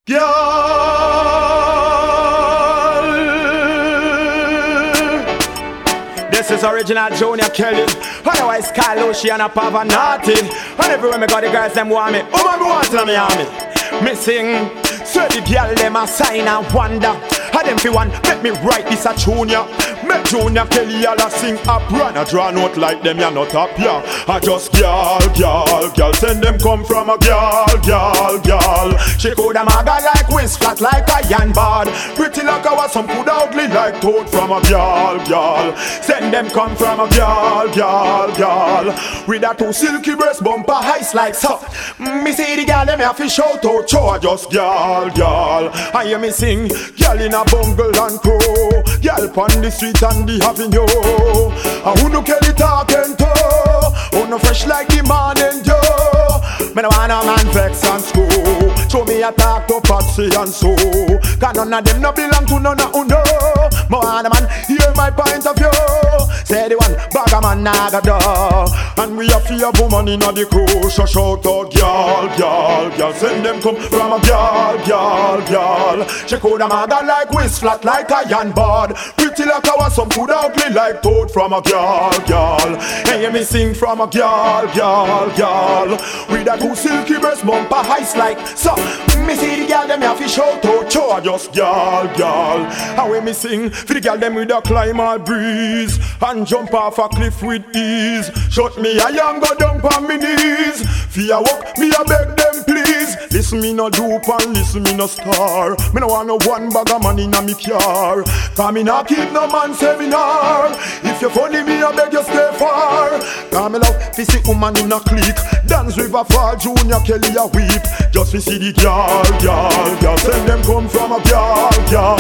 Girl, this is original Junior Kelly. Otherwise Carlo, she and a Pavarotti. And everywhere me got the girls them want me. Oh man, me want to me army. Me sing, so the girl them a sign and wonder. How them fi one, let me write this a Junior. Make Junior Kelly all a sing up. Run a draw note like them, ya not up, yeah. I just girl, send them come from a girl. She coulda maga like whiz, flat like a yan bad. Pretty like a was some coulda ugly like toad from a girl. Send them come from a girl. With a two silky breast bumper highs like so. Me see the girl them have to shout out, show her just girl. I hear me sing, girl in a bungle and crow. Girl pon the street and the avenue. Who no Kelly talking to? Who no fresh like the morning dew? Me no want a man vex and school. Show me a talk to Patsy and so. Cause none of them no belong to none of who know. Me want a man hear my point of view. Say the one bag a man naga do. And we a fear woman in a the crew. So shout out girl. Send them come from a girl. She coulda maga like whiz, flat like a yan board. Pretty like a was some coulda ugly like toad from a girl. And hear me sing from a girl. With a two silky breast bumper highs like so. Me see the girl them have to shout out, show her just girl. And when me sing for the girl them with a climb all breeze and jump off a cliff with ease. Shut me a young go down on me knees. Fear walk me a beg them please. Listen me no dupe and listen me no star. Me no want no one bag of money in a me car. Cause me not keep no man seminar. If you funny me I beg you stay far. Cause me love to see woman in a clique. Dance River Fall, Junior Kelly a weep. Just to see the girl. Send them come from a girl.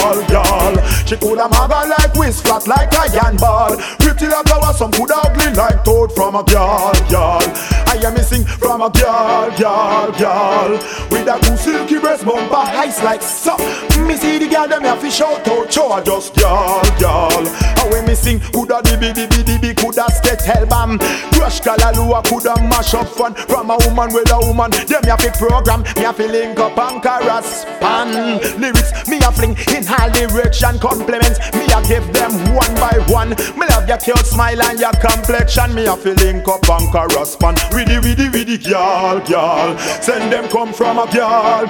She coulda maga like whiz, flat like a yan ball. Pretty like a was some coulda ugly like toad from a girl. I hear me sing from a girl. With a two silky breast bumper highs like so. Me see the girl them have to shout out, show her just girl. And when me sing, coulda dibby, coulda skate album. Crush Kalalua, coulda mash up fun. From a woman with a woman, them have to program. Me have to link up and correspond. Lyrics, me a fling in all direction. Compliments, me a give them one by one. Me love your cute smile and your complexion. Me have to link up and correspond. With the girl. Send them come from a girl.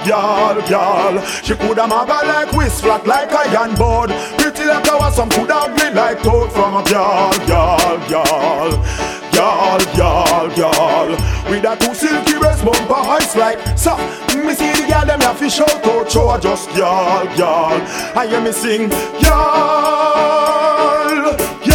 She coulda maga like whiz, flat like a yan board. Pretty like a was some coulda ugly like toad from a girl. With a two silky breast bumper highs like so. Me see the girl them have to shout out, show her just girl. I hear me sing girl.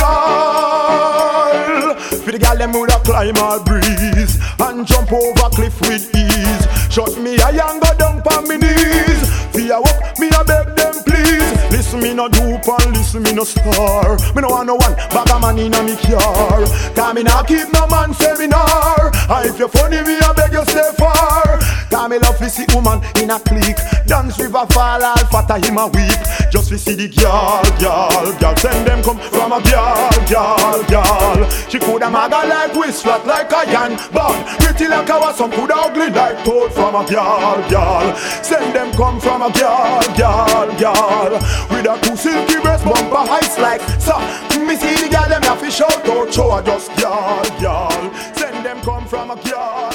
For the girl them would a climb all breeze and jump over cliff with ease. Shut me a young go down on me knees. Fear up me a beg them please. Listen me no dupe and listen me no star. Me no want no one bag of money in a me car. Cause me not keep no man seminar. And if you funny me I beg you stay far. Cause me love to see woman in a clique. Dance River Fall, all fatter him a weep. Just to see the girl. Send them come from a girl. She coulda maga like whiz, flat like a yan bad. Pretty like a was some coulda ugly like toad from a girl. Send them come from a girl. With a two silky breast bumper highs like so. Me see the girl them have to shout out, show her just girl. Send them come from a girl.